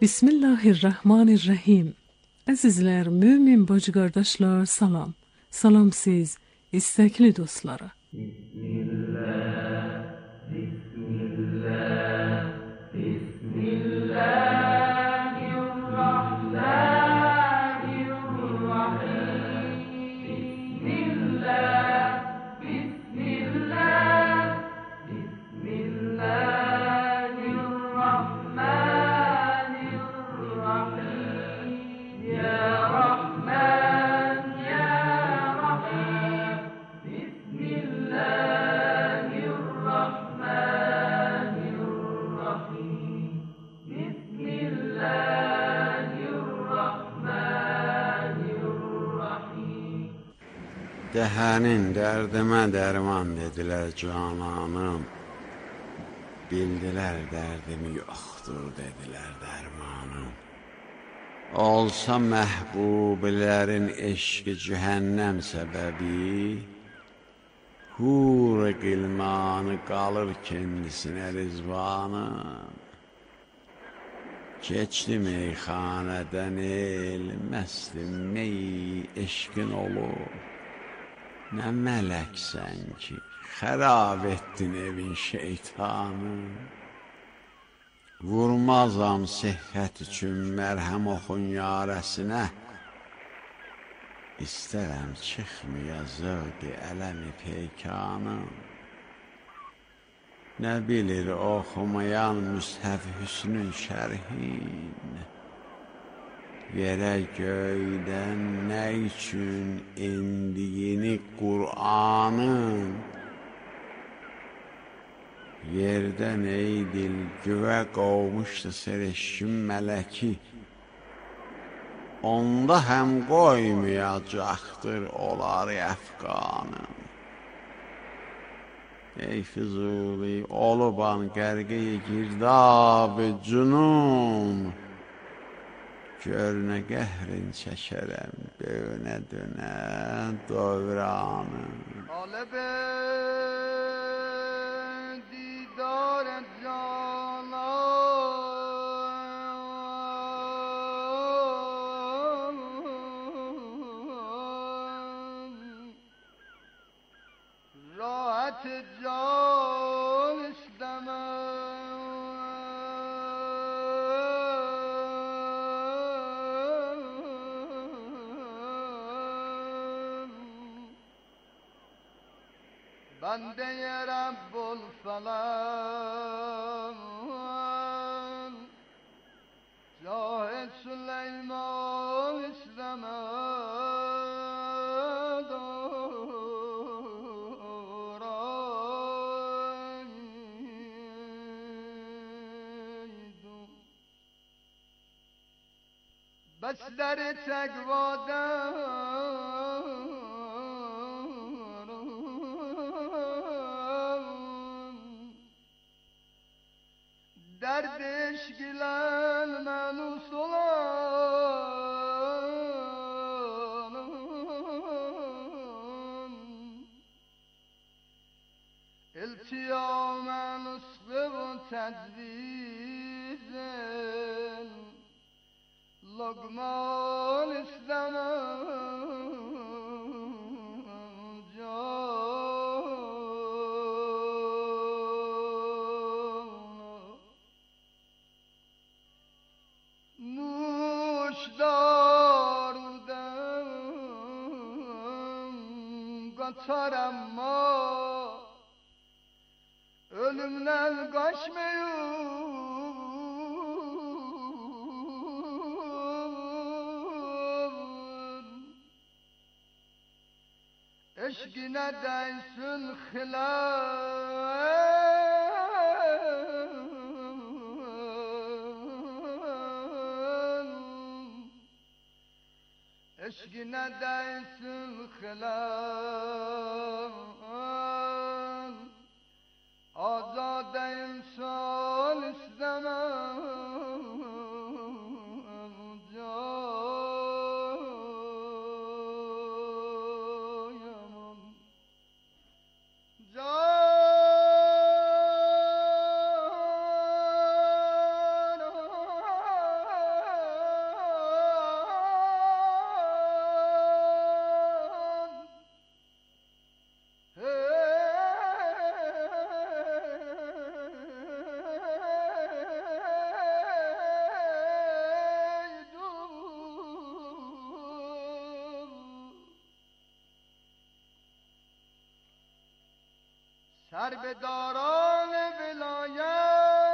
Bismillahirrahmanirrahim. Əzizlər, mömin bacı qardaşlar, salam. Salam siz, istəkli dostlara. Bismillah, Bismillah, Bismillahirrahmanirrahim. Bismillah, Bismillah, Bismillah. Dəhənin dərdimə dərman dedilər cananım. Bildilər dərdimi yoxdur dedilər dərmanım. Olsa məhbubilərin eşqi cəhənnəm səbəbi, hur-i qilmanı qalır kendisinə rizvanım. Keçdi meyxanədən el, məstim meyi eşqin olur. Nə mələksən ki, xərab etdin evin şeytanı. Vurmazam sihhət üçün mərhəm oxun yarəsinə. İstərəm çıxmaya zövqi ələmi peykanım. Nə bilir oxumayan Müshəf Hüsnün şərhin. Yerə göydən nə üçün indiyini Qur'anın. Yerdən ey dil güvə qovmuşdu serişkin mələki. Onda həm qoymayacaqdır olar əfqanım. Ey Füzuli oluban qərqi girdab-ı cünun. Gör nə qəhrin çəkərəm dönə dövranım. طالب دیدار جانان راحت جان istemem. Bende Rabbul falan Cah-ı Süleyman istemez oraydım. Besleri tekvadan derd eşkilen menus olan İltiyamen ıslığı tecvizen Lokman istemem kaçar ama ölümden kaçmıyor. Eşkine değsin hilal eşkine değsin hilal azade insan istemem canım canım سربداران ولایت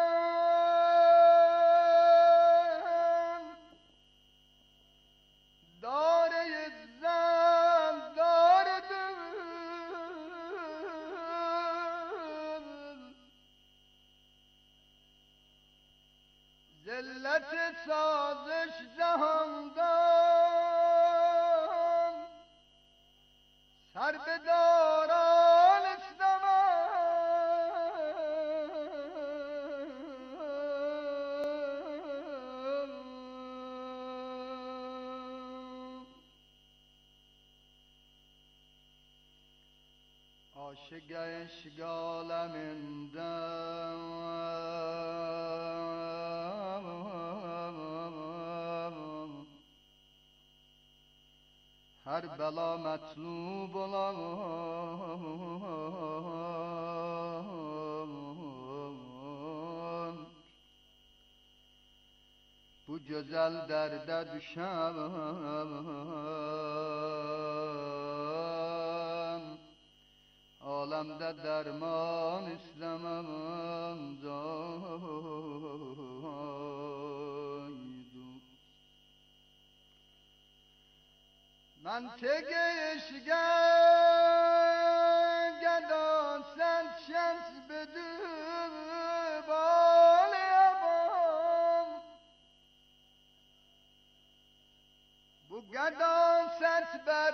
داره زن داره دل ذلت سازش جهاندان سربداران اسلام عاشق اشگالمندم her bela metlub olan bu güzel derde düşen alemde derman istemem منطق عشق گدان سن شمس بدو بالیم bu گدان ست بر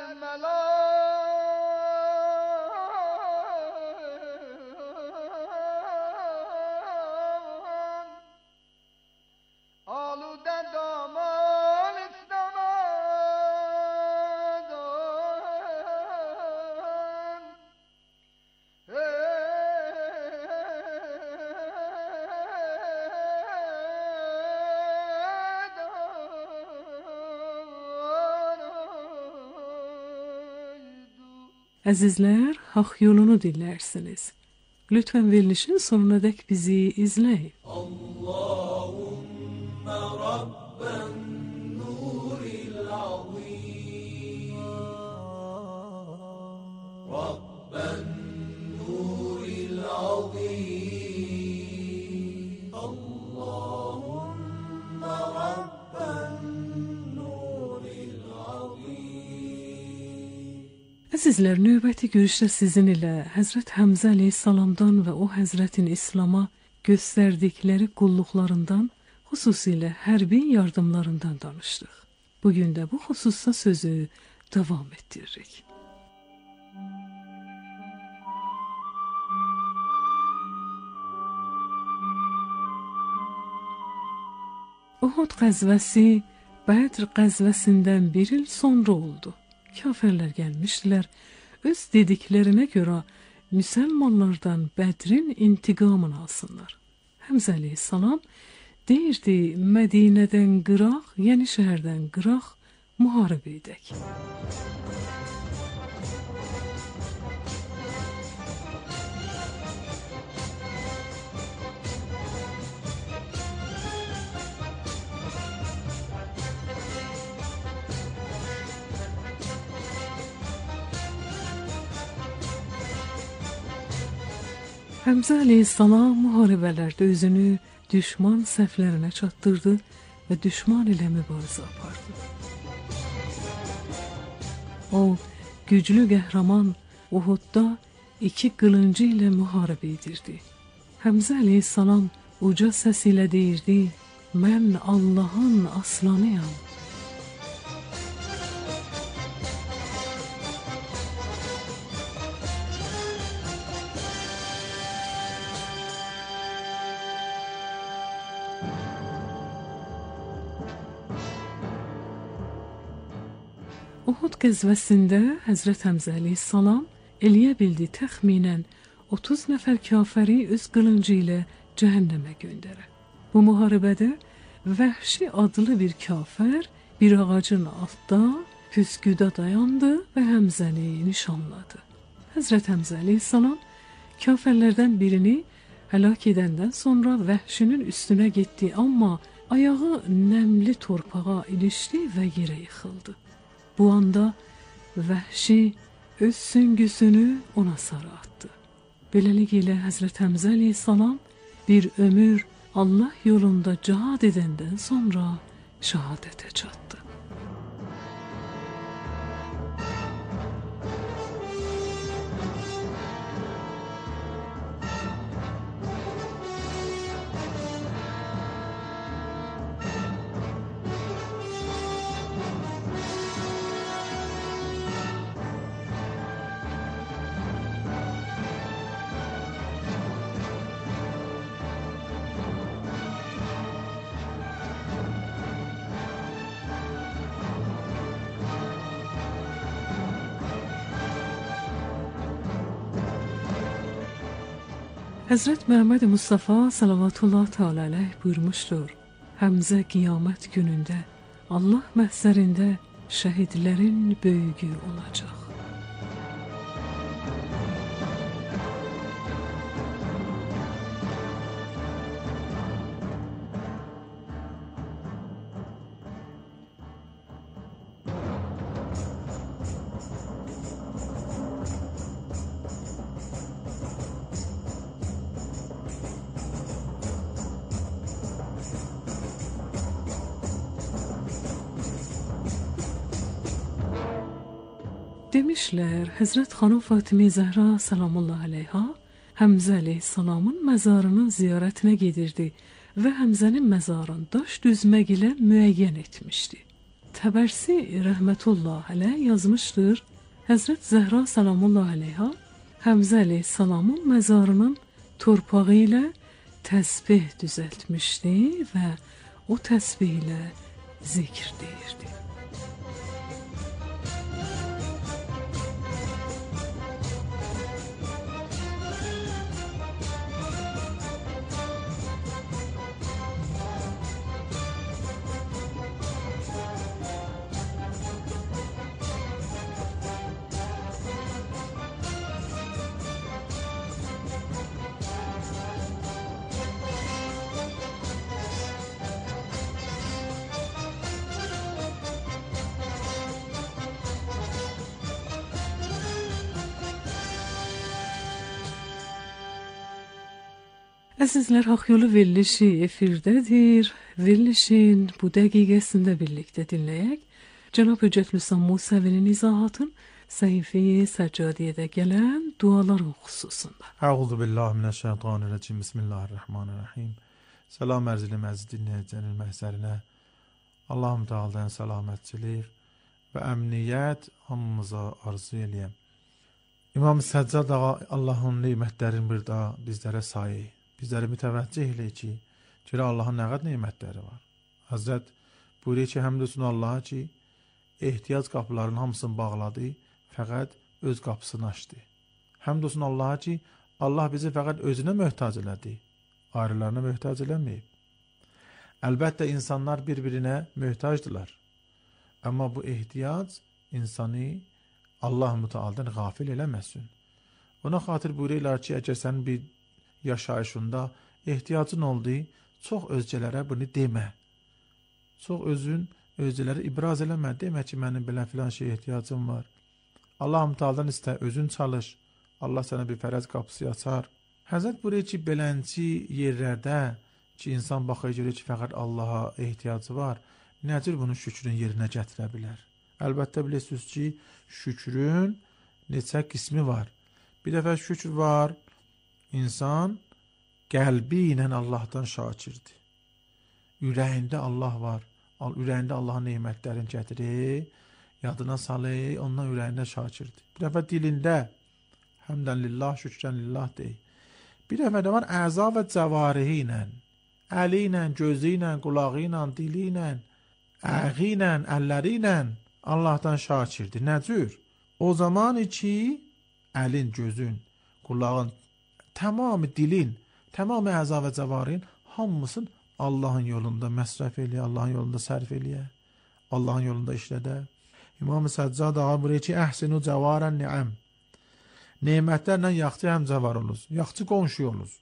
ملان آلوده دامان Əzizlər, Haqq yolunu dinlərsiniz. Lütfən verilişin sonuna dək bizi izləyin. Allahümme Rabben nuril azim Rabben nuril azim Allahümme Rabben nuril azim Əzizlər, növbəti görüşdə sizin ilə Həzrət Həmzə əleyhissalamdan və o Həzrətin İslam'a göstərdikləri qulluqlarından, xüsusilə hərbi yardımlarından danışdıq. Bugün də bu xüsusda sözü davam etdiririk. Uhud qəzvəsi Bədr qəzvəsindən bir il sonra oldu. Kafirlər gəlmişdilər, öz dediklərinə görə müsəlmanlardan Bədrin intiqamını alsınlar. Həmzə əleyhissalam deyirdi, Mədinədən qıraq, yəni şəhərdən qıraq, müharibə edək. Həmzə əleyhissalam müharibələrdə özünü düşman səhvlərinə çatdırdı və düşman ilə mübarizə apardı. O, güclü qəhrəman Uhudda 2 qılıncı ilə müharibə edirdi. Həmzə əleyhissalam uca səs ilə deyirdi, mən Allahın aslanıyam. Uhud qəzvəsində Həzrət Həmzə əleyhissalam eləyə bildi təxminən 30 nəfər kafiri öz qılıncı ilə cəhənnəmə göndərə. Bu müharibədə Vəhşi adlı bir kafir bir ağacın altda püsküdə dayandı və Həmzəni nişanladı. Həzrət Həmzə əleyhissalam kafirlərdən birini həlak edəndən sonra Vəhşinin üstünə getdi, amma ayağı nəmli torpağa ilişdi və yerə yıxıldı. Bu anda Vəhşi öz süngüsünü ona sarı atdı. Beləliklə Həzrət Həmzə əleyhissalam bir ömür Allah yolunda cihad edəndən sonra şəhadətə çatdı. Həzrət Məhəmməd Mustafa salavatullah teala aleyh buyurmuşdur: Həmzə qiyamət günündə Allah məhzərində şəhidlərin böyüyü olacaq. Demişlər, Həzrət xanım Fatimə Zəhra salamullah aleyha Həmzə əleyhissalamın məzarının ziyarətinə gedirdi və Həmzənin məzarını daş düzmək ilə müəyyən etmişdi. Təbərsi rəhmətullah aleyh yazmışdır, Həzrət Zəhra salamullah aleyha Həmzə əleyhissalamın məzarının torpağı ilə təsbih düzəltmişdi və o təsbih ilə zikr deyirdi. Əzizlər, Haqq Yolu verilişi efirdədir. Verilişin bu dəqiqəsində birlikdə dinləyək. Cənab Höccət Lüsan Musəvinin izahatın səhifəyə Səccadiyədə gələn duaların xüsusunda. Əuzu billahi minəşşeytanirracim. Bismillahirrahmanirrahim. Salam ərz edirəm əziz dinləyicilərin məhzərinə. Allahum Teala'dan səlamətçilik və əmniyyət hamımıza arzu eləyəm. İmam Səccad ağa Allahın nemətlərini bir daha bizlərə sayı. Bizləri mütəvəccih elə ki, görə Allahın nə qədər nemətləri var. Həzrət buyuruyor ki, həmd olsun Allaha ki, ehtiyac qapılarının hamısını bağladı, fəqət öz qapısını açdı. Həmd olsun Allaha ki, Allah bizi fəqət özünə möhtac elədi, ayrılarına möhtac eləməyib. Əlbəttə insanlar bir-birinə möhtacdılar. Amma bu ehtiyac insanı Allah Müteala'dan qafil eləməsin. Ona xatir buyuruyorlar ki, əgər sənin bir yaşayışında ehtiyacın oldu, çox özcələrə bunu demə. Çox özün özcələrə ibraz eləmə. Demə ki, mənim bilən filan şey ehtiyacım var. Allah Müteala'dan istə, özün çalış. Allah sənə bir fərəz qapısı açar. Həzrət buyuruyor ki, belənçi yerlərdə ki, insan baxır görür ki, fəqət Allaha ehtiyacı var, necür bunun şükrün yerinə gətirə bilər? Əlbəttə bilirsiniz ki, şükrün neçə qismi var. Bir dəfə şükür var, İnsan qəlbi ilə Allahdan şakirdir. Ürəyində Allah var. Ürəyində Allahın nemətlərini gətirir, yadına salır, ondan ürəyində şakirdir. Bir dəfə dilində həmdən lillah, şükrən lillah deyir. Bir dəfə də var əza və cəvarihi ilə, əli ilə, gözü ilə, qulağı ilə, dili ilə, əği ilə, əlləri ilə Allahdan şakirdir. Nəcür? O zaman ki, əlin, gözün, qulağın, tamamı dilin, tamamı əza və cəvarin hamısın Allahın yolunda məsrəf eləyə, Allahın yolunda sərf eləyə, Allahın yolunda işlədə. İmam-ı Səccad ağa buyuruyor ki, əhsinu cəvarən ni'əm. Nemətlərlə yaxçı həmcəvar olunuz, yaxçı qonşu olunuz.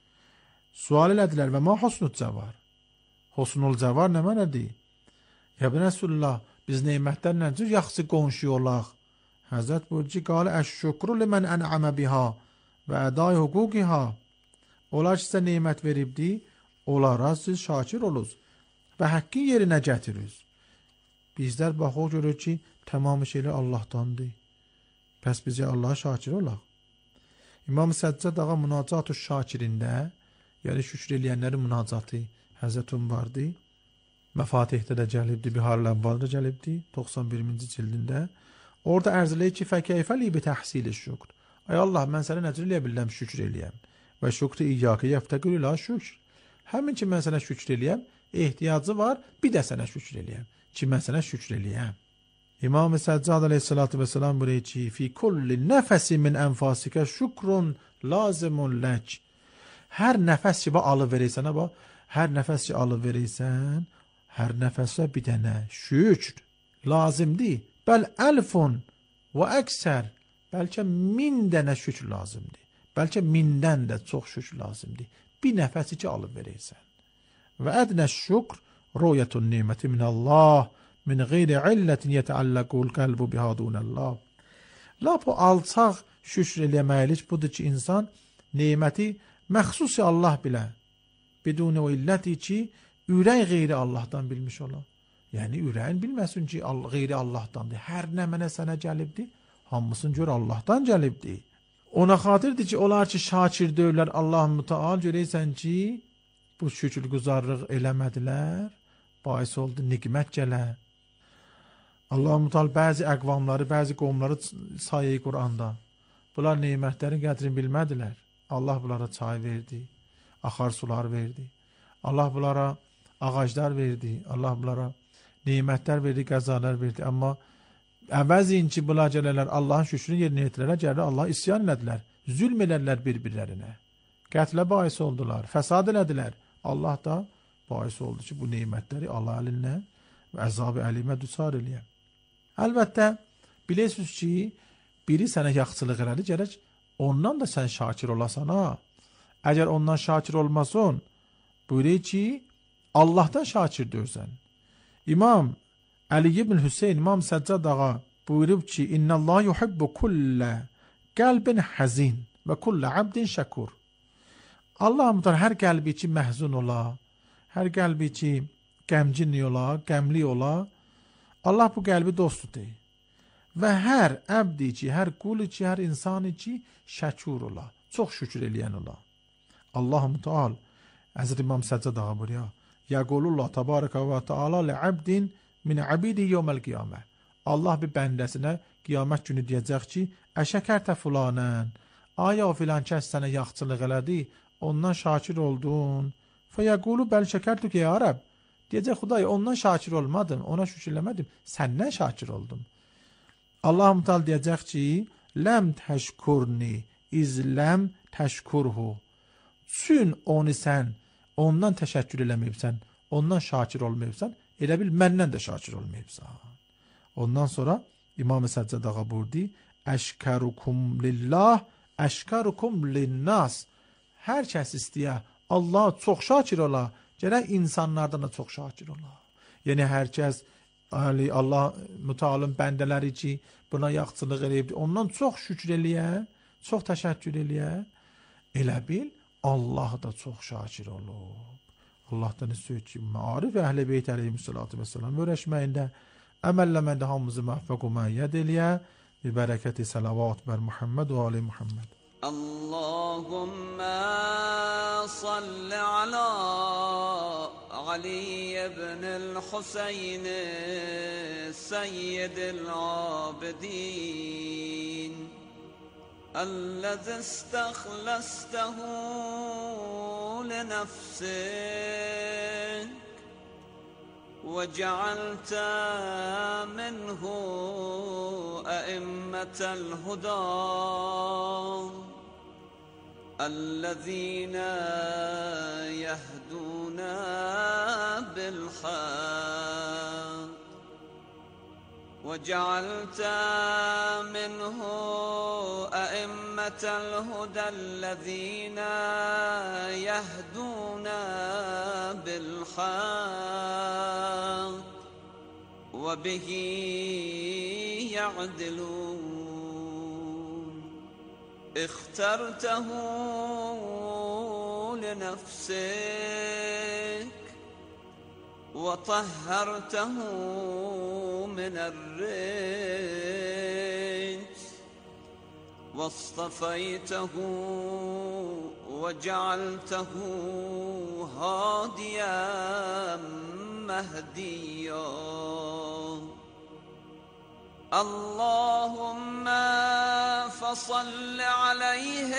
Sual elədilər və ma husnul cəvar? Husnul cəvar nə mənədir? Ya bin Rəsulullah, biz nemətlərlə yaxçı qonşu olaq. Həzrət buyuruyor ki, qalə əş-şükru limən ən'əmə biha və ədai hüquqiha. Onlar sizə nemət veribdi, onlara siz şakir olunuz və həqqin yerinə gətirirsiniz. Bizlər baxıq görürük ki, tamam şeylər Allahdandır. Pəs bizə Allaha şakir olaq. İmam Səccad ağa Münacat-ı Şakirində, yəni şükür eləyənlərin münacatı Həzrət vardı. Məfatihdə də gəlibdi, Bihar-ül-Ənvarda gəlibdi, 91-ci cildində. Orada ərz eləyir ki, fəkeyfəli bi təhsil-i şükr. Ay Allah, mən sənə necə eləyə biləm, şükür eləyəm. Və şükrü iyyakə yəftəqir ilə şükr. Həmin ki, mən sənə şükür eləyəm, ehtiyacı var, bir də sənə şükür eləyəm. Ki, mən sənə şükür eləyəm. İmam-ı Səccad aleyhissalatu vesselam buyuruyor ki, fi kulli nəfəsi min ənfasikə şükrun lazimun lək. Hər nəfəs ki, alı verirsən, hər nəfəs ki, alı verirsən, hər nəfəsə bir dənə şükr lazımdır. Bəl əlfun və əksər, bəlkə 1000 dənə şükr lazımdır. Bəlkə 1000-dən də çox şükr lazımdır. Bir nəfəsi ki, alıb verirsən. Və ədnə şükr ruyətun niməti minəllah min qeyri illətin yətəalləqul qəlbu bihadunəllah. Lap o alçaq şükr eləməklik budur ki, insan neməti məxsusi Allah bilə. Bidun o illəti ki, ürək qeyri Allahdan bilmiş ola. Yəni, ürəyin bilməsin ki, qeyri Allahdandır. Hər nə mənə sənə gəlibdir, hamısını gör Allahdan gəlibdir. Ona xatirdir ki, onlar ki, şakir deyirlər, Allah-u Müteal, görəysən ki, bu şükürgüzarlıq eləmədilər, bahis oldu, niqmət gələ. Allah-u Müteal bəzi əqvamları, bəzi qovmları sayıyı Quranda. Bunlar neymətlərin qədrini bilmədilər. Allah bunlara çay verdi, axar sular verdi. Allah bunlara ağaclar verdi. Allah bunlara neymətlər verdi, qəzalar verdi. Amma əvəzin ki, bunlar gələrlər, Allahın şükrünü yerinə yetirərlər, gələrlər, Allah isyan elədilər, zülm elədilər bir-birlərinə. Qətlə bahis oldular, fəsad elədilər. Allah da bahis oldu ki, bu neymətləri Allah əlindən və əzab-ı əlimə düçar eləyəm. Əlbəttə, bilirsiniz ki, biri sənə yaxçılıq elədi, gərək ondan da sən şakir olasan, ha. Əgər ondan şakir olmasın, buyuruyor ki, Allahdan şakir dörsən. İmam Əli ibn Hüseyin, İmam Səccad ağa buyurub ki, İnnəllah yuhibbu kullə qəlbin həzin və kullə abdin şəkur. Allah mütəala hər qəlbi ki məhzun ola, hər qəlbi ki qəmcin ola, qəmli ola, Allah bu qəlbi dost tutur. Və hər əbdi ki, hər qul ki, hər insan ki şəkur ola, çox şükür eləyən ola. Allah mütəala Həzrət İmam Səccad ağa buyuruyor, Yəqulullah təbarəkə və təala li'abdin min abidi yevməl qiyamə. Allah bir bəndəsinə qiyamət günü deyəcək ki, əşəkərtə fulanən, aya o filan kəs sənə yaxçılıq elədi, ondan şakir oldun. Fəyəqulu bəl şəkərtü ki, ya Rəb, deyəcək, Xuday, ondan şakir olmadım, ona şükürləmədim, səndən şakir oldum. Allah mütəal deyəcək ki, ləm təşkurni, izləm təşkurhu. Çün onu sən, ondan təşəkkür eləməyibsən, ondan şakir olmayıbsan, elə bil məndən də şakir olmayıbsan. Ondan sonra İmam-ı Səccad ağa buyurdu, əşkərukum lillah, əşkərukum linnas. Hər kəs istəyə Allah çox şakir ola, gərək insanlardan da çox şakir ola. Yəni hər kəs Allah mütəalın bəndələri ki, buna yaxçılıq eləyibdir, ondan çox şükür eləyə, çox təşəkkür eləyə, elə bil Allah da çox şakir olub. Allahdan istəyir ki, Maarif Əhl-i Beyt əleyhissalatu vesselam öyrəşməyində, əməlləməndə hamımızı məhvəq və məyyəd eləyə, bi bərəkəti salavat bər Muhammed və ali Muhammed. Allahümme salli ala Ali ibn-i Hüseyni Seyyid-i Abidin الذي استخلصته لنفسك وجعلت منه أئمة الهدى الذين يهدون بالحق وجعلت منه أئمة الهدى الذين يهدون بالحق وبه يعدلون اخترته لنفسك وطهرته من الرجس واصطفيته وجعلته هاديا مهديا. اللهم فصل عليه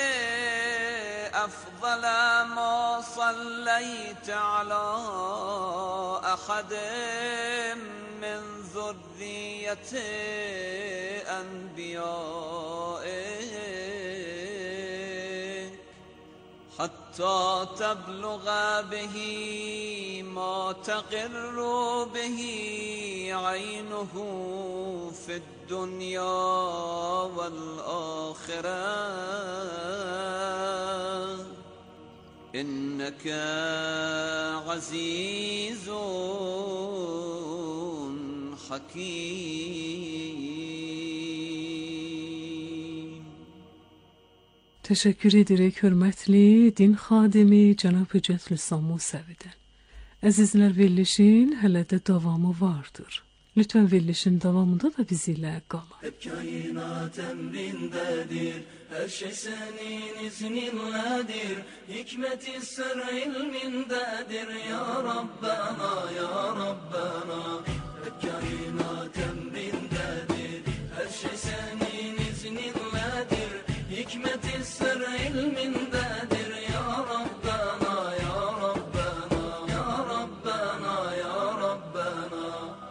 أفضل ما صليت على أحد من ذرية أنبيائك حتى تبلغ به ما تقر به عينه في الدنيا والآخرة إنك عزيز حكيم. Teşekkür ederek hörmətli din xadimi Cənab Hüccət Lisan Musəvidən. Əzizlər, verilişin hələ də davamı vardır. Lütfen verilişin devamında da bizimle kalın. Hep kainat emrindedir, her şey senin izninledir. Hikmeti sır ilmindedir ya Rabbena, ya Rabbena. Hep kainat emrindedir, her şey senin izninledir. Hikmeti sır ilmindedir ya Rabbena, ya Rabbena, ya Rabbena, ya Rabbena.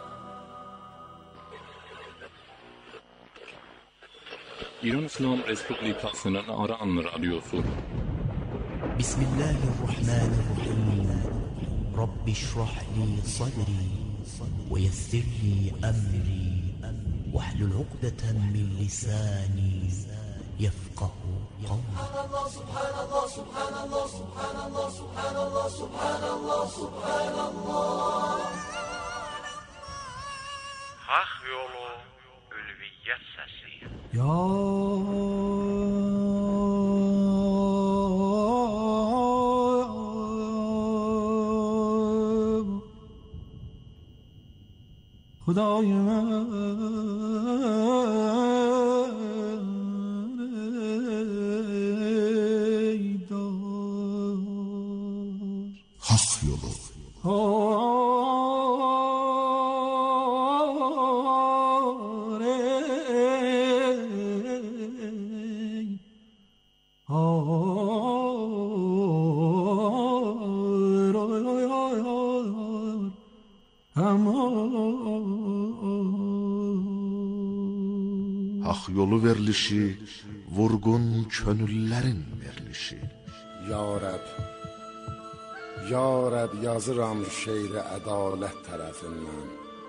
İran İslam Respublikası'nın Aran Radyosu. Bismillahirrahmanirrahim. Rabbi şrah li sadri ve yessir li emri ve hlul uqdeten min lisani yefqahu qawli. Subhanallah, subhanallah, subhanallah, subhanallah, subhanallah, subhanallah. Hak yolu ülviyyət səsi. Ya Hudayım Hak yolu. Hak yolu verilişi, vurgun könüllerin verilişi. Ya Rəb, Ya Rəb yazıram şeiri ədalət tərəfindən.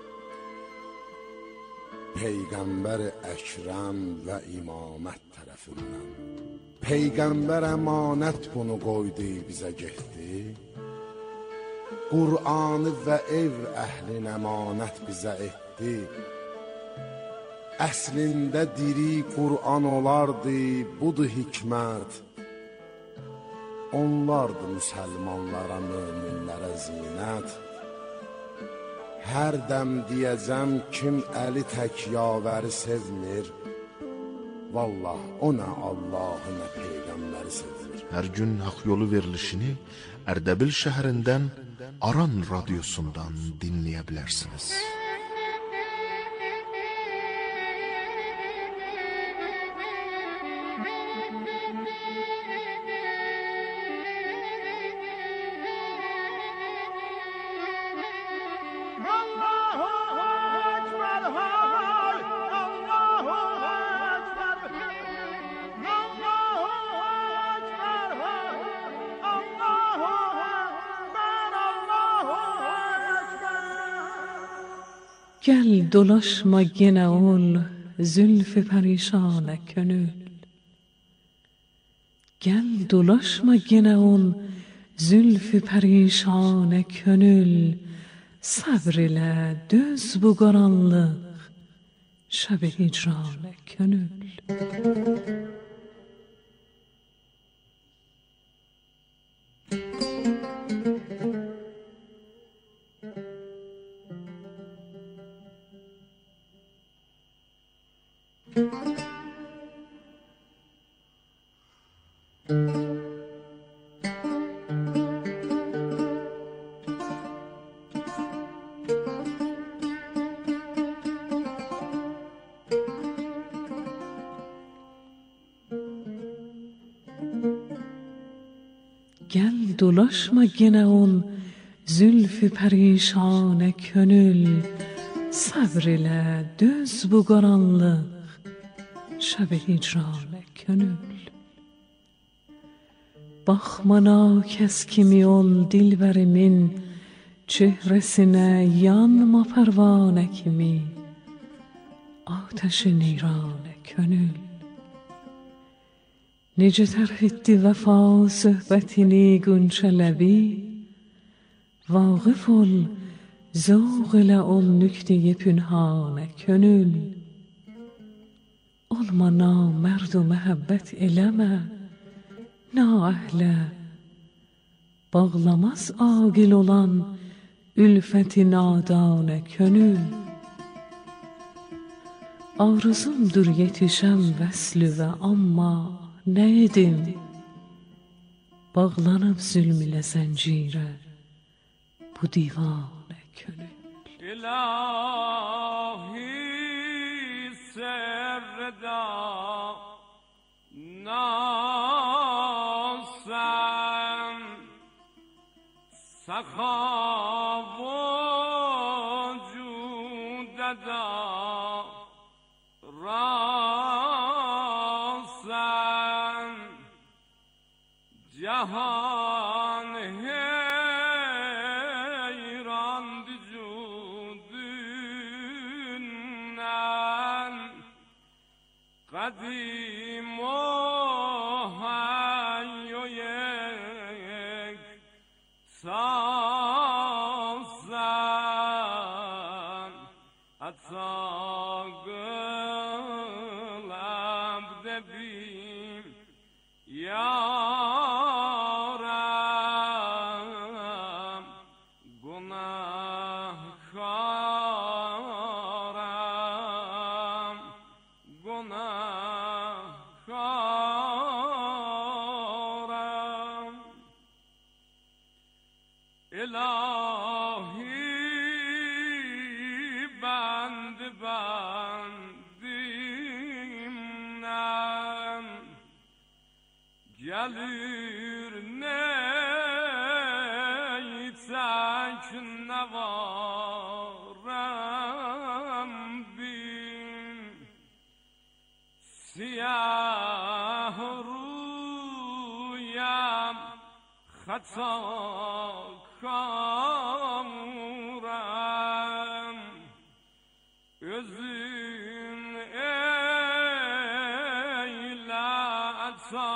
Peyğəmbər Əkrəm və imamət tərəfindən. Peyğəmbər əmanət bunu qoydu bizə getdi. Qur'anı və ev əhlin əmanət bizə etdi. Əslində diri Qur'an olardı, budur hikmət. Onlardı müsəlmanlara, möminlərə zinət. Hər dəm deyəcəm kim əli tək yavəri sevmir. Vallah o nə Allahı nə Peyğəmbəri sevmir. Hər gün hak yolu verilişini Ərdəbil şəhərindən Aran radyosundan dinləyə bilərsiniz. Gel dolaşma gene ol zülfü perişan könül. Gel dolaşma gene ol zülfü perişan könül. Sabr ile düz bu karanlık şab-ı hicran könül. Gel dolaşma gene ol zülfü perişane könül, sabr ile döz bu qaranlıq şəb hicrane könül. Baxmana kes kimi ol dilberimin çehresine, yanma pervane kimi ateş neyrane könül. Necə tərh etdi vəfa söhbətini qönçələbi, vaqif ol, zövq elə ol nükteyi pünhanə könül. Olma namərd و məhəbbət eləmə, naəhlə, bağlamaz aqil olan ülfəti nadanə könül. Arzumdur yetişəm vəslü və amma nə edim? Bağlanıb zülm ilə zəncirə bu divanə könül. İlahi serda nasem sakhavu cudada rasem Cahan heyran vücudünden kadim o hayyoyek sazan atsagıl abdebim ya gelir neytsek nevarem bin siyah rüyam hata kamurem özün eyle atsa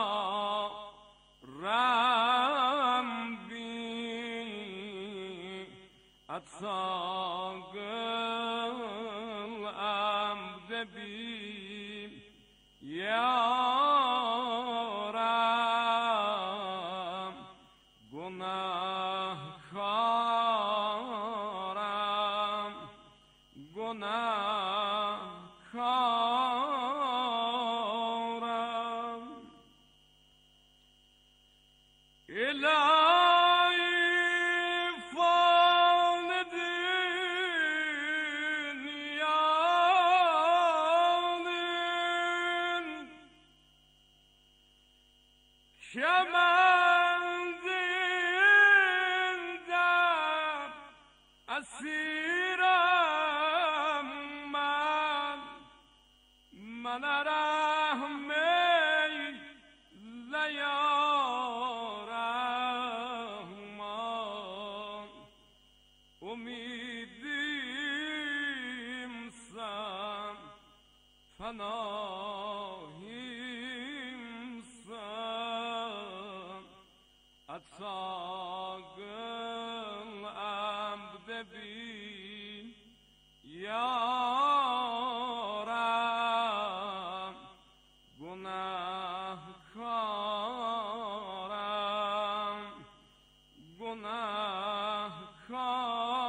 atsagıl amdebim yaram günahkaram günahkaram Kemendinden asirem bana rahmeyle ya Rahman, umidimsen fanahimsen atsagıl amdebim yaram günahkaram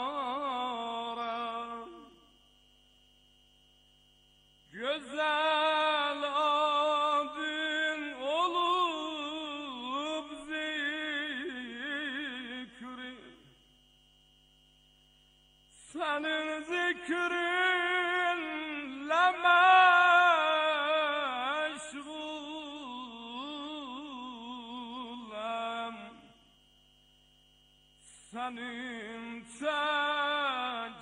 günahkaram güzel benim tek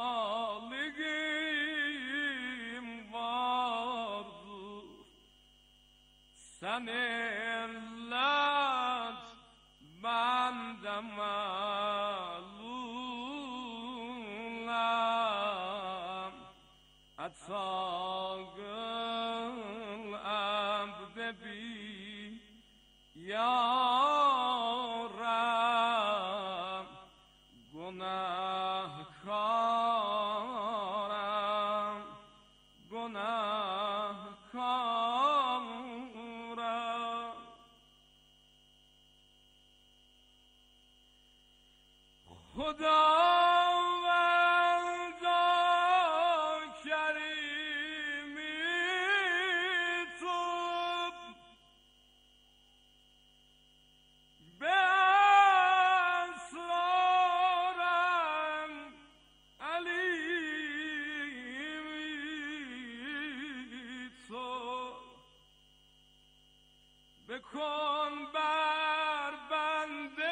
haligim vardır. Sen illet bende malulem etagıl abde bi yarem günahkarem günahkarem Hudavenda kerimi tub be esrarem alimi tub bekon ber bende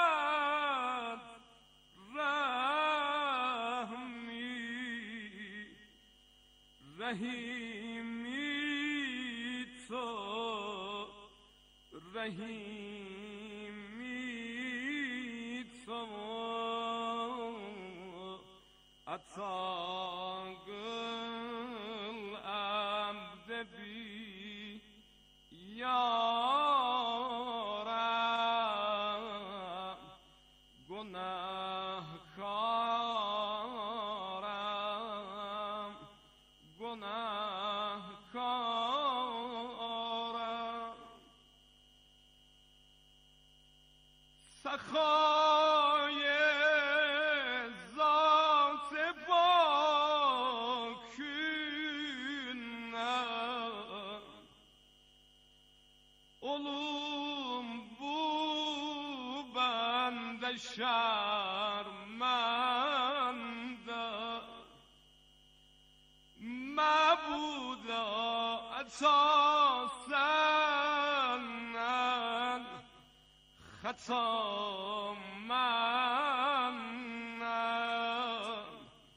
Rahimi to, Rahimi to, atagıl abde bi yarem günahkarem günahkarem سخای ذات پاکینه اولم بو بنده شرمنده مبودا اساسن خطا منم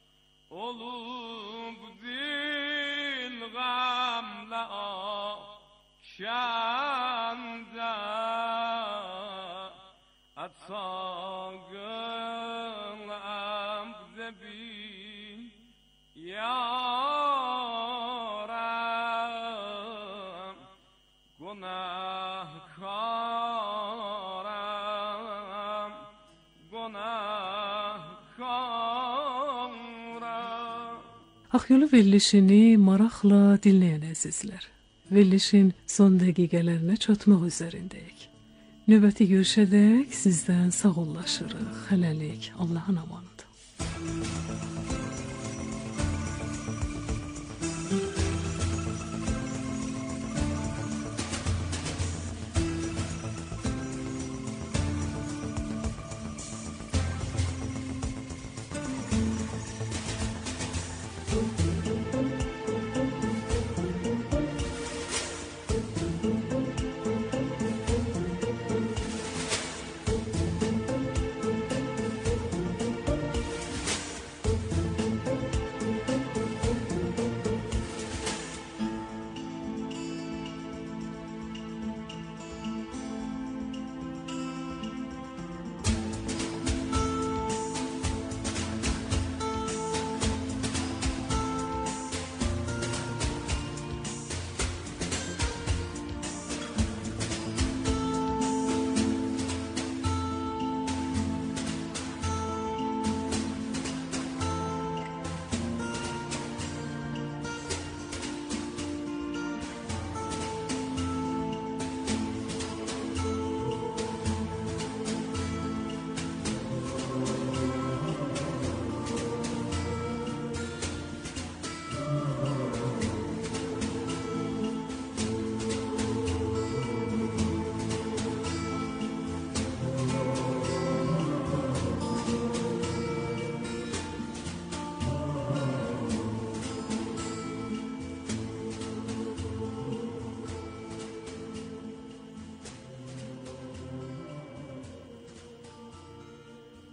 olup dil gamla şanda atsagın abdebi yarem günahkarem günahkarem Akyolu verilişini maraqla dinləyən əzizlər, verilişin son dəqiqələrinə çatmaq üzərindəyik. Növbəti görüşədək sizdən sağollaşırıq. Hələlik, Allahın amanıdır.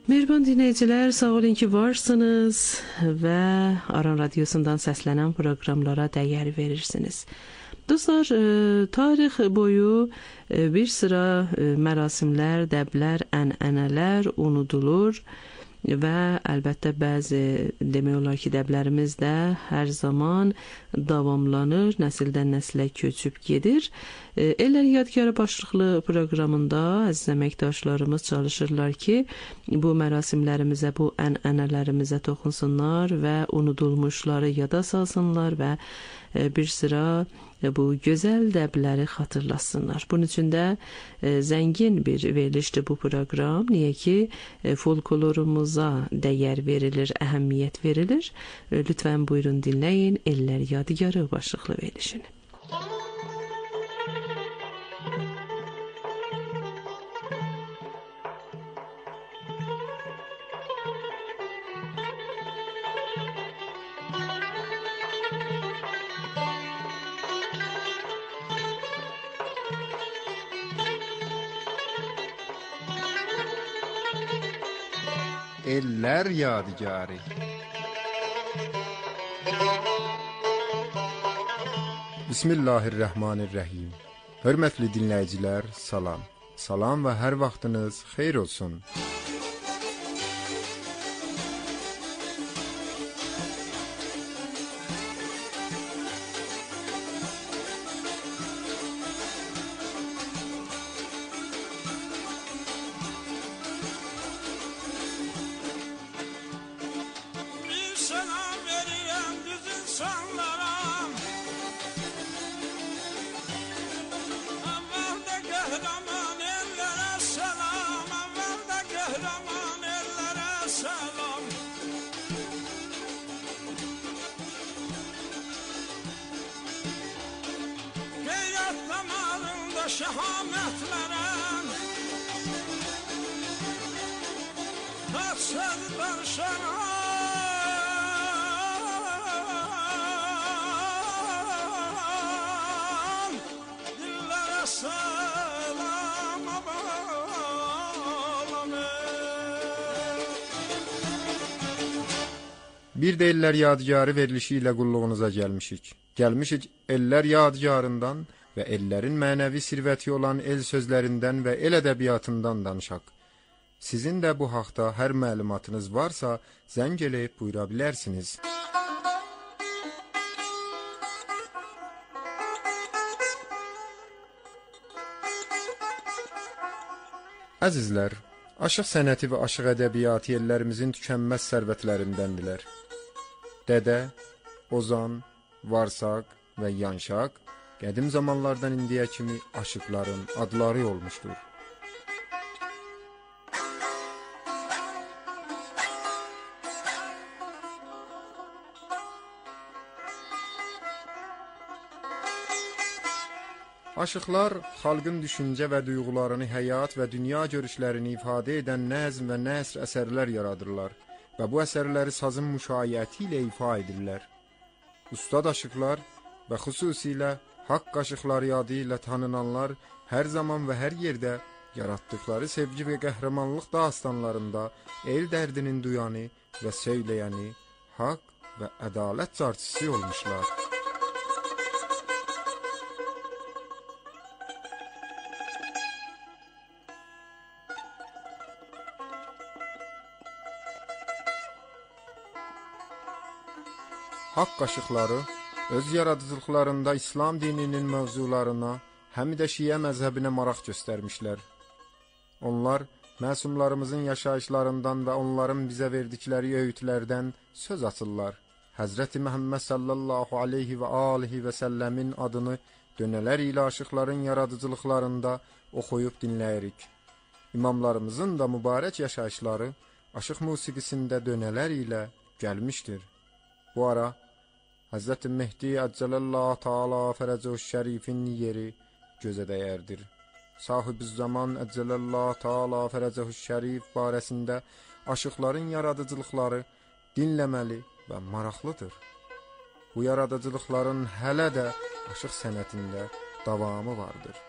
Mehriban dinləyicilər, sağ olun ki varsınız və Aran Radiosundan səslənən proqramlara dəyər verirsiniz. Dostlar, tarix boyu bir sıra mərasimlər, dəblər, ənənələr unudulur və əlbəttə bəzi demək olar ki, dəblərimiz də hər zaman davamlanır, nəsildən nəslə köçüb gedir. Ellər Yadgarı başlıqlı proqramında əziz əməkdaşlarımız çalışırlar ki, bu mərasimlərimizə, bu ənənələrimizə toxunsunlar və unudulmuşları yada salsınlar və bir sıra bu gözəl dəbləri xatırlasınlar. Bunun üçün də zəngin bir verilişdir bu proqram. Niyə ki, folklorumuza dəyər verilir, əhəmiyyət verilir. Lütfən buyurun dinləyin Ellər Yadigarı başlıqlı verilişini. Ellər Yadigarı. Bismillahirrahmanirrahim. Hörmətli dinləyicilər, salam. Salam və hər vaxtınız xeyir olsun. Şahametlerem Taçsızlar şaran Dillere selam Bir de Ellər Yadigarı verilişi ilə qulluğunuza gəlmişik. Gəlmişik Ellər Yadigarından və ellərin mənəvi sirvəti olan el sözlərindən və el ədəbiyyatından danışaq. Sizin də bu haqda hər məlumatınız varsa, zəng eləyib buyura bilərsiniz. Əzizlər, aşıq sənəti və aşıq ədəbiyyatı ellərimizin tükənməz sərvətlərindəndirlər. Dədə, Ozan, Varsaq və Yanşaq qədim zamanlardan indiyə kimi aşıqların adları olmuşdur. Aşıqlar xalqın düşüncə və duyğularını, həyat və dünya görüşlərini ifadə edən nəzm və nəsr əsərlər yaradırlar və bu əsərləri sazın müşayiəti ilə ifa edirlər. Ustad aşıqlar və xüsusilə haqq aşıqları adı ilə tanınanlar hər zaman və hər yerdə yaratdıqları sevgi və qəhrəmanlıq dastanlarında el dərdinin duyanı və söyləyəni, haqq və ədalət carçısı olmuşlar. Haqq aşıqları öz yaradıcılıqlarında İslam dininin mövzularına, həm də Şiə məzhəbinə maraq göstərmişlər. Onlar məsumlarımızın yaşayışlarından və onların bizə verdikləri öğütlərdən söz açırlar. Həzrəti Məhəmməd sallallahu aleyhi və alihi və səlləmin adını dönələr ilə aşıqların yaradıcılıqlarında oxuyub dinləyirik. İmamlarımızın da mübarək yaşayışları aşıq musiqisində dönələr ilə gəlmişdir. Bu ara Həzrəti Mehdi Əccələllahu Teala Fərəcəhu Şərifin yeri gözə dəyərdir. Sahib-üz-Zaman Əccələllahu Teala Fərəcəhu Şərif barəsində aşıqların yaradıcılıqları dinləməli və maraqlıdır. Bu yaradıcılıqların hələ də aşıq sənətində davamı vardır.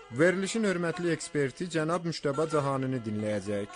Verilişin hörmətli eksperti cənab Müştəba Cahanini dinləyəcək.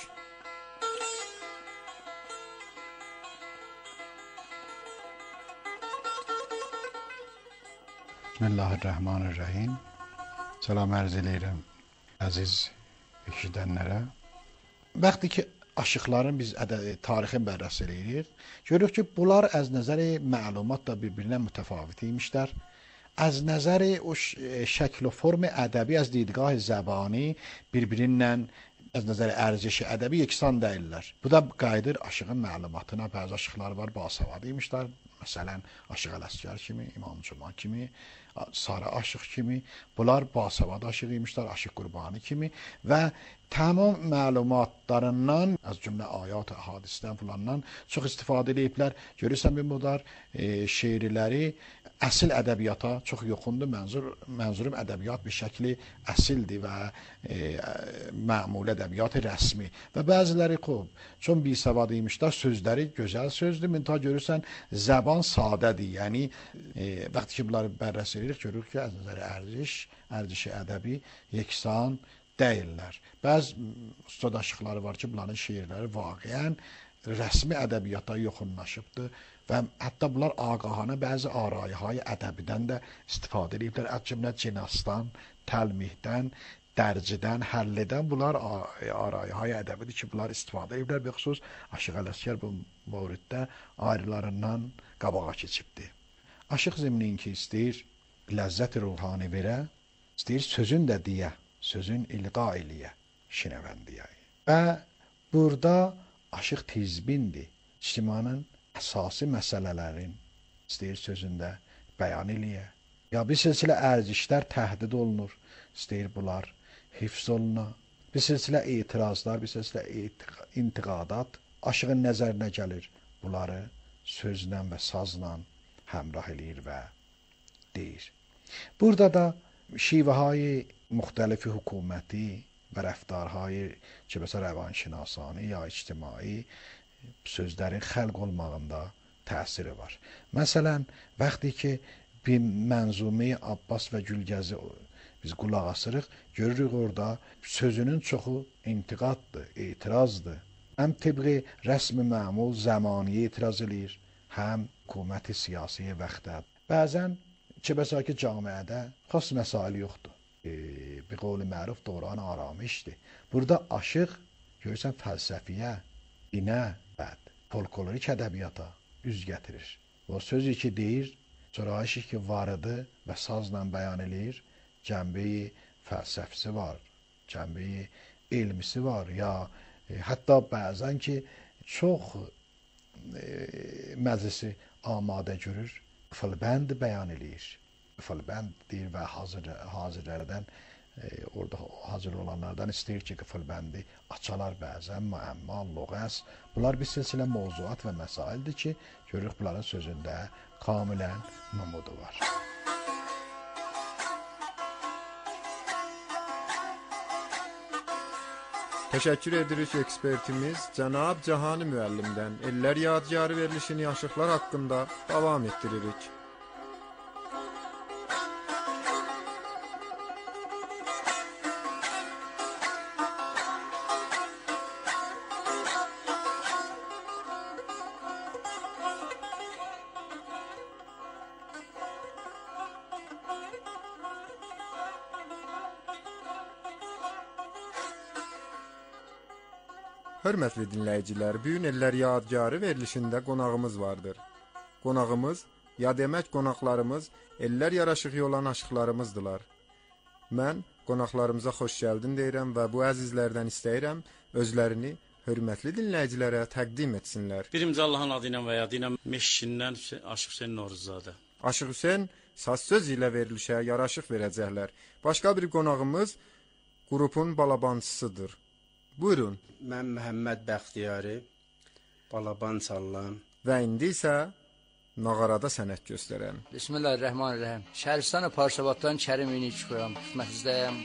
Bismillahirrahmanirrahim. Salam ərz eləyirəm əziz eşidənlərə. Vaxtı ki aşıqların biz tarixin bərrəsi eləyirik, görürük ki, bunlar az nəzəri məlumat da bir-birinə mütəfavit imişlər. از نظر شکل و فرم ادبی از دیدگاه زبانی bir-birindən az nəzər ərziş ədəbi yeksan deyirlər. Bu da qayıdır aşığın məlumatına. Bəzi aşıqlar var, basavad imişlər. Məsələn, Aşıq Ələsgər kimi, İmam Cuma kimi, Sarı Aşıq kimi. Bunlar basavad aşıq imişlər, Aşıq Qurbani kimi və tamam məlumatlarından, az cümlə ayat, hadisdən filandan çox istifadə ediblər. Görürsən bir müdar şeirləri əsl ədəbiyyata çox yoxundur. Mənzurum ədəbiyyat bir şəkli əsildir və məmul ədəbiyyat rəsmi. Və bəziləri çox bisavad imişlər, sözləri gözəl sözdür. Minta görürsən, zəban sadədir. Yəni, vaxtı ki, bunları bərrəs edirik, görürük ki, az nəzəri ərziş ədəbi yeksan deyirlər. Bəzi ustad aşıqları var ki, bunların şeirləri vaqiyən rəsmi ədəbiyyata yoxunlaşıbdır. Və hətta bunlar ağahana bəzi arayəhay ədəbidən də istifadə ediblər. Cümlə cinasdan, təlmihdən, dərcidən, həllidən bunlar arayəhay ədəbidir ki, bunlar istifadə ediblər. Bəxüsus Aşıq Ələsgər bu mövriddə ayrılarından qabağa keçibdir. Aşıq zimnin ki, istəyir ləzzət ruhani verə, istəyir sözün də deyə, sözün ilqa eləyə, şinəvəndiyə. Və burada aşıq tizbindir. İctimanın əsasi məsələlərin istəyir sözündə bəyan eləyə. Ya bir silsilə ərzişlər təhdid olunur, istəyir bunlar hifz oluna. Bir silsilə etirazlar, bir silsilə intiqadat aşığın nəzərinə gəlir. Bunları sözlə və sazla həmrah eləyir və deyir. Burada da şivəhay müxtəlifi hökuməti və rəftarhay ki, məsələn, rəvanşinasani ya ictimai sözlərin xəlq olmağında təsiri var. Məsələn, vaxtı ki, bir mənzumi Abbas və Gülgəzi biz qulaq asırıq, görürük orada sözünün çoxu intiqaddır, etirazdır. Həm tibqi rəsmi məmul zəmaniyə etiraz edir, həm hökuməti siyasiyə vaxtda. Bəzən ki, məsələn ki, camiədə xas məsail yoxdur. Bir qovli məruf dövran aramışdır. Burada aşıq, görürsən, fəlsəfiyə, dinə, folklorik ədəbiyyata üz gətirir. O sözü ki, deyir, sonra ki, varıdı və sazla bəyan edir, cəmbəyi fəlsəfisi var, cəmbəyi elmisi var, ya hətta bəzən ki, çox məclisi amadə görür, fılbənd bəyan edir. Fılbənd deyir və hazirlərdən, orada hazır olanlardan istəyir ki, fılbəndi açalar bəzən, müəmma, loğəs. Bunlar bir silsilə mövzuat və məsaildir ki, görürük bunların sözündə kamilən numudu var. Təşəkkür edirik ekspertimiz cənab Cahani müəllimdən. Ellər yadigarı verilişini aşıqlar haqqında davam etdiririk. Hörmətli dinləyicilər, bu gün Ellər Yadigarı verilişində qonağımız vardır. Qonağımız, ya demək qonaqlarımız ellər yaraşığı olan aşıqlarımızdılar. Mən qonaqlarımıza xoş gəldin deyirəm və bu əzizlərdən istəyirəm özlərini hörmətli dinləyicilərə təqdim etsinlər. Birinci Allahın adı ilə və yadı ilə Meşkindən Aşıq Hüseyn Novruzzadə. Aşıq Hüseyn saz söz ilə verilişə yaraşıq verəcəklər. Başqa bir qonağımız qrupun balabancısıdır. Buyurun. Mən Məhəmməd Bəxtiyari, balaban çalıram. Və indi isə nağarada sənət göstərəm. Bismillahirrahmanirrahim. Şərifistan Parşavatdan Kərim Ünlü çıxıram, xidmətinizdəyəm.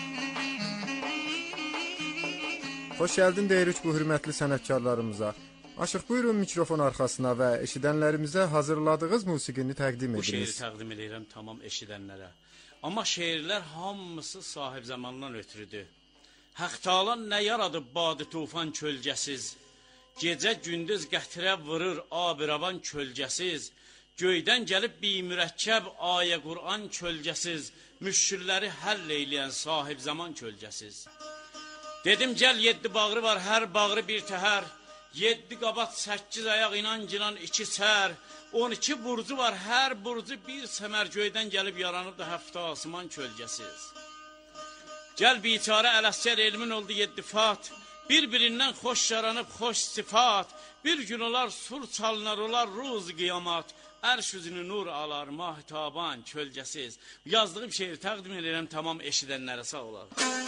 Xoş gəldin deyirik bu hörmətli sənətkarlarımıza. Aşıq buyurun mikrofon arxasına və eşidənlərimizə hazırladığınız musiqini təqdim Bu şeiri ediniz. təqdim edirəm tamam eşidənlərə. Amma şeirlər hamısı sahib zamandan ötürüdür. Haq Taala nə yaradıb badı tufan kölgəsiz, gecə gündüz qətrə vurur abiravan kölgəsiz, göydən gəlib bimürəkkəb ayə Qur'an kölgəsiz, müşkilləri həll eyləyən sahib zaman kölgəsiz. Dedim gəl 7 bağrı var, hər bağrı bir təhər, 7 qabat 8 ayaq inancılan 2 sər, 12 burcu var, hər burcu bir səmər, göydən gəlib yaranıb da həftə asman kölgəsiz. Gəl biçarə Ələsgər elmin oldu 7 fat, bir-birindən xoş yaranıb xoş sifat, bir gün olar sur çalınar olar ruz qiyamat, ərş üzünü nur alar mahtaban kölgəsiz. Yazdığım şeiri təqdim edirəm tamam eşidənlərə, sağ olar.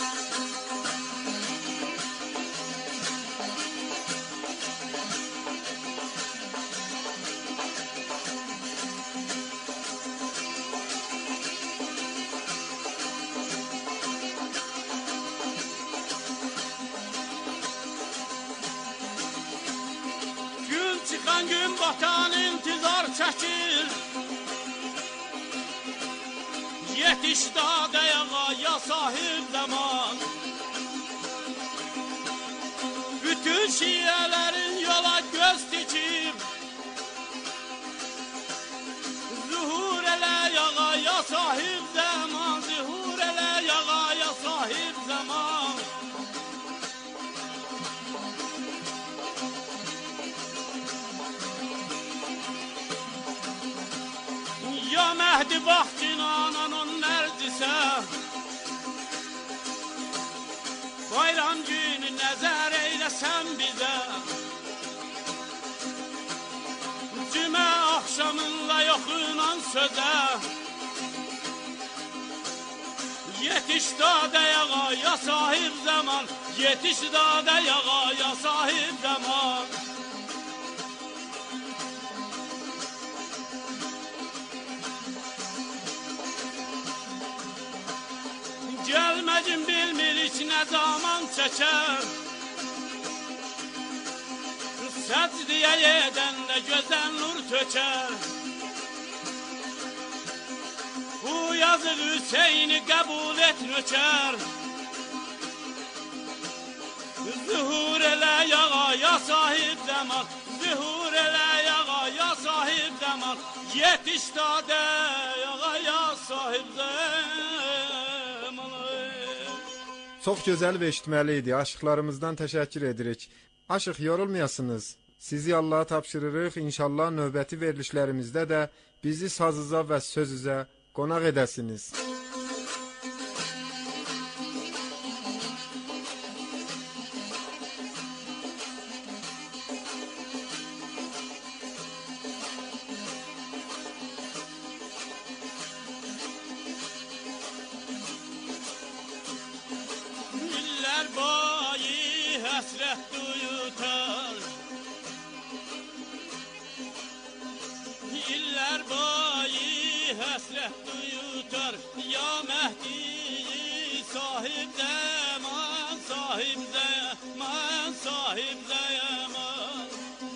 Çıxan gün batan intizar çəkir, yetiş dayağa ya sahib zaman. Bütün şiyələrin yola göz dikib, zuhur elə yağa ya sahib zaman, zuhur elə yağa ya sahib zaman. Ya Mehdi bax cinanan on nərdisə, bayram günü nəzər eyləsən bizə, cümə axşamınla yoxunan sözə, yetiş dayağa ya sahib zaman, yetiş dayağa ya sahib zaman. Gəlməcim bilmir heç nə zaman çəkər, səcdiyə edəndə gözdən nur tökər. Bu yazıq Hüseyni qəbul et nökər, zuhur elə yağa ya sahib zaman, zuhur elə yağa ya sahib zaman, yetiş dayağa ya sahib zaman. Çox gözəl və eşitməli idi. Aşıqlarımızdan təşəkkür edirik. Aşıq yorulmayasınız. Sizi Allaha tapşırırıq. İnşallah növbəti verilişlərimizdə də bizi sazıza və sözüzə qonaq edəsiniz. Həsrət duyutar, illər boyu həsrət duyutar, ya Mehdi sahib zaman, sahib zaman, sahib zaman.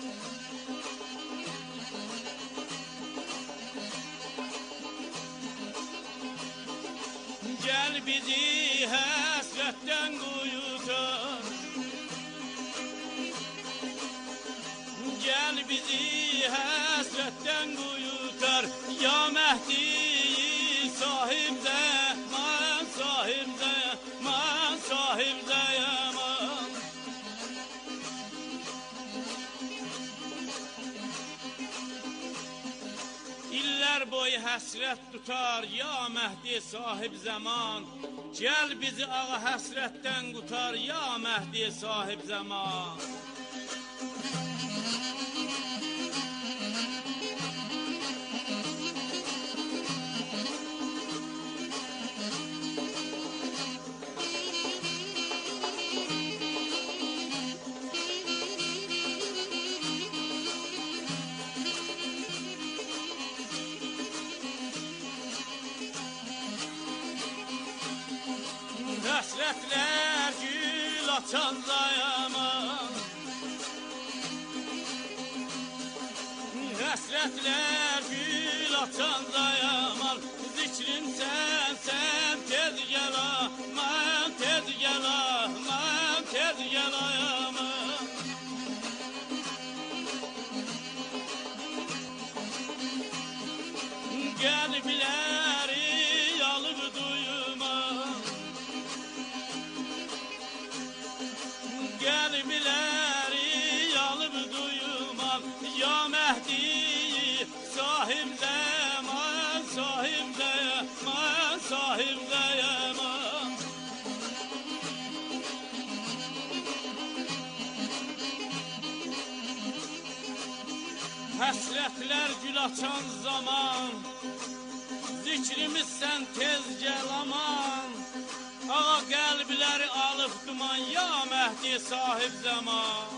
Gəl bizi həsrətdən quyutar, gəl bizi həsrətdən quyutar, ya Mehdi sahib zaman, sahib zaman, sahib zaman. İllər boyu həsrət tutar, ya Mehdi sahib zaman, gəl bizi ağa həsrətdən qutar, ya Mehdi sahib zaman. Həsrətlər gül açan dayaman, Həsrətlər gül açanda yaman, zikrim sən tez gəl aman, tez gəl aman, tez gəl ayaman. Qəlbləri alıb duyma, qəlbləri alıb duyma, ya Mehdi sahib zaman, sahib zaman, sahib zaman. Həsrətlər gül açan zaman, zikrimiz sən tez gəl aman. Ağa qəlbləri alıb duman, ya Mehdi sahib zaman.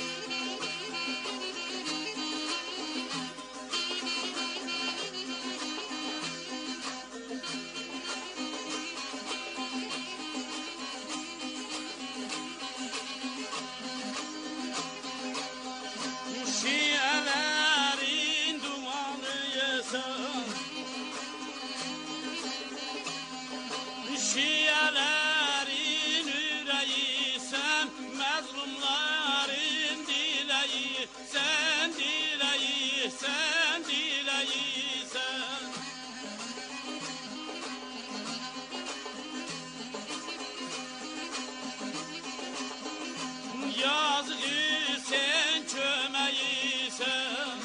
Şiələrin dumanıysan, şiələrin ürəyisən, məzlumların diləyirsən, diləyirsən, diləyirsən. Yazığı sen köməyirsən,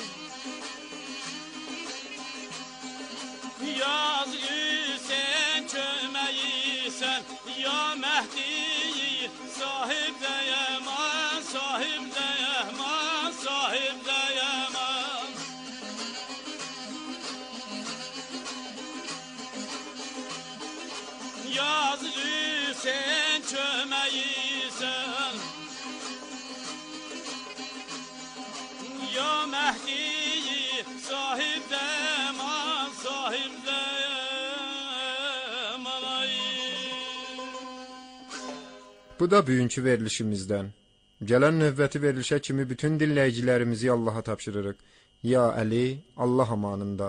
yazığı sen köməyirsən, ya Mehdi sahib dəyəman, sahib dəyəman, sahib dəyəman. Yazığı sen köməyirsən, ya Mehdi sahib dəyəman, sahib dəyəman. Bu da bugünkü verilişimizdən. Gələn növbəti verilişə kimi bütün dinləyicilərimizi Allaha tapşırırıq. Ya Əli, Allah amanında.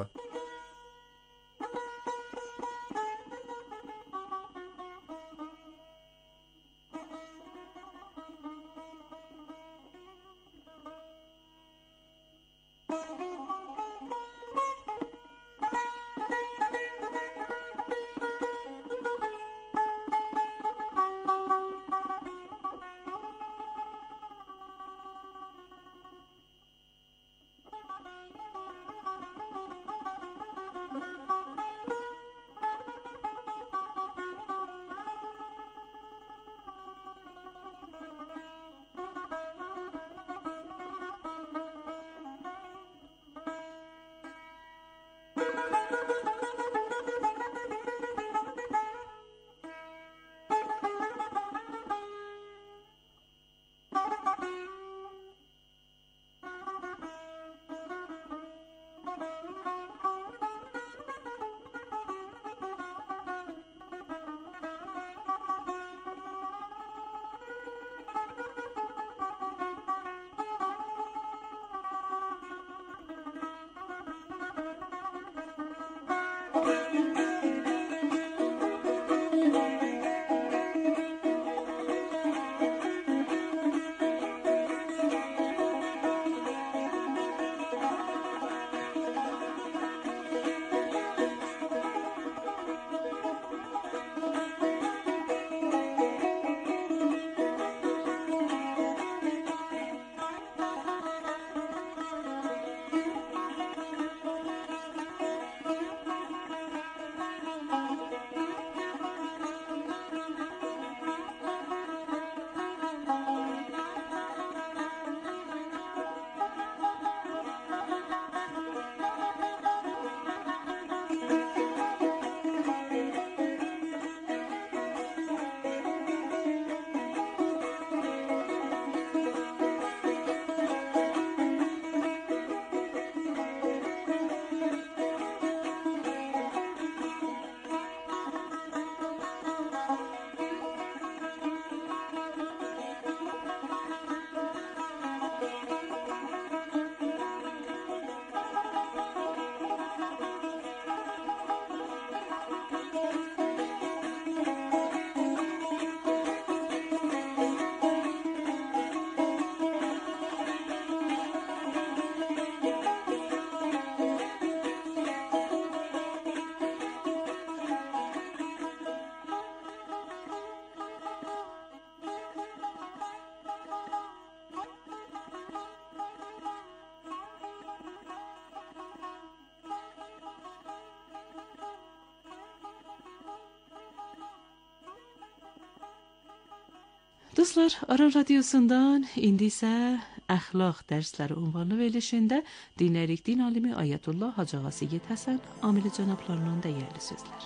Dostlar, Aran Radyosu'ndan indi isə əxlaq dərsləri ünvanlı verilişində dinləyirik din alimi Ayətullah Hacı Ağa Seyid Həsən Amili cənablarının dəyərli sözləri.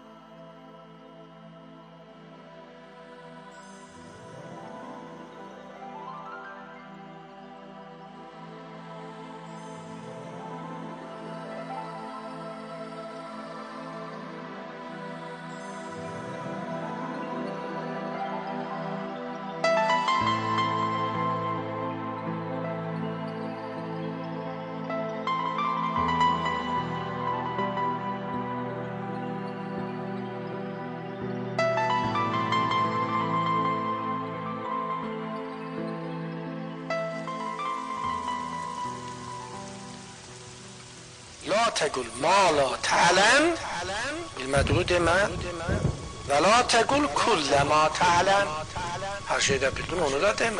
لا تقل ما لا تعلم bilmediği deme ve la tegul kulle ma ta'lem her şeyde bildin onu da deme.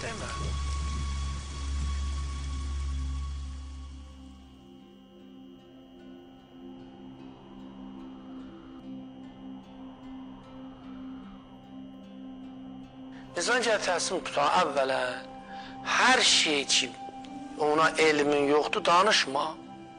Biz önce təslim tutan evvela her şey için ona elmin yoktu danışma.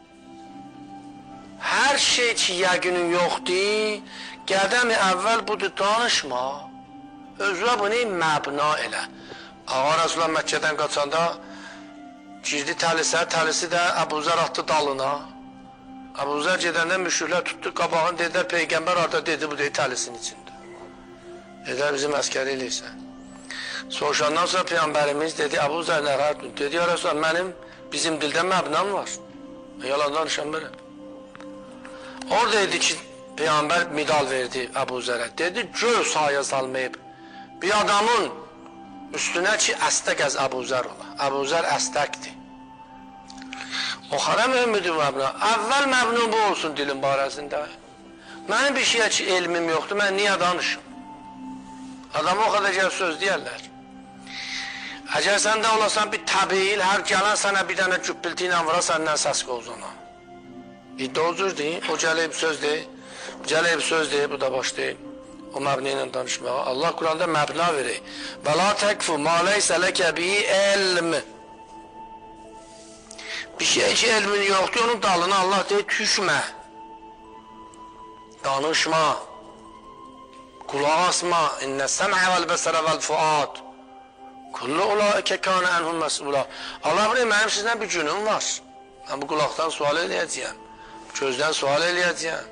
Her şey için yəqinin yoxdur, qədəmi əvvəl budur danışma. Özünə bunu məbna elə. Ağa Rasulullah Məkkədən qaçanda girdi təlisə, təlisi də Əbuzər atdı dalına. Əbuzər gedəndə müşriklər tutdu qabağını, dedilər Peyğəmbər arada dedi bu deyil təlisin içində. Dedilər bizim əskəri eləyirsən. Soruşandan sonra Peyğəmbərimiz dedi Əbuzər nə rahat dedi ya Rasulullah mənim bizim dildə məbnam var. Yalan danışan belə. Orada dedi ki, Peyğəmbər medal verdi Əbu Zərə. Dedi, göy sahaya salmayıb. Bir adamın üstünə ki, əstək əz Əbu Zər ola. Əbu Zər əstəkdir. O xara mühümüdür məbna. Əvvəl məbnun bu olsun dilin barəsində. Mənim bir şeyə ki, elmim yoxdur, mən niyə danışım? Adamı o qədər gəl söz deyərlər. Əgər səndə olasan bir təbil, hər gələn sənə bir dənə cübbülti ilə vura, səndən səs qovzuna. İddialıdır, o gəlib söz deyib, bu da başlayıb o məbni ilə danışmağa. Allah Quranda məbna verir. Və la təkfu ma leysə ləkə bi elm. Bir şey ki, elmin yoxdur, onun dalına Allah deyir, düşmə. Danışma. Qulaq asma. İnnə səmə vəl bəsərə vəl fuad. Kullu ulaikə kânə ənhum məs'ula. Allah bilir, mənim sizdən bir günüm var. Mən bu qulaqdan sual eləyəcəyəm. Gözdən sual eləyəcəyəm.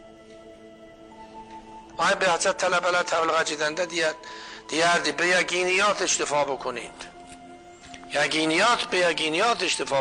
Ay behçət tələbələr təbliğə gedəndə deyərdi, be yəqiniyyat iştifa bکنید. یقینیات به یقینیات اشتفا